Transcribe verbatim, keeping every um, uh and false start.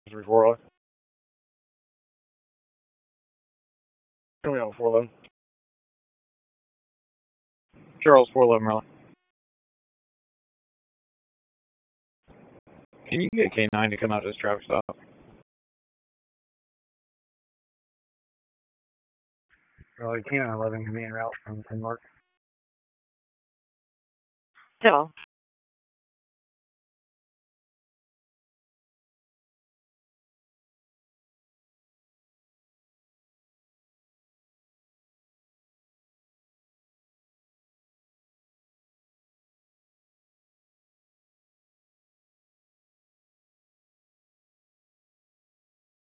three four zero. Show me on four eleven. Charles four eleven, Raleigh. Can you get K nine to come out to this traffic stop? Raleigh, K nine eleven can be en route from Denmark. Still.